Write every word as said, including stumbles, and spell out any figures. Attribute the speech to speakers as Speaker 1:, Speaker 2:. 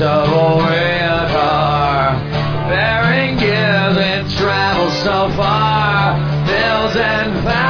Speaker 1: of a rail car, bearing gears and travel so far, bills and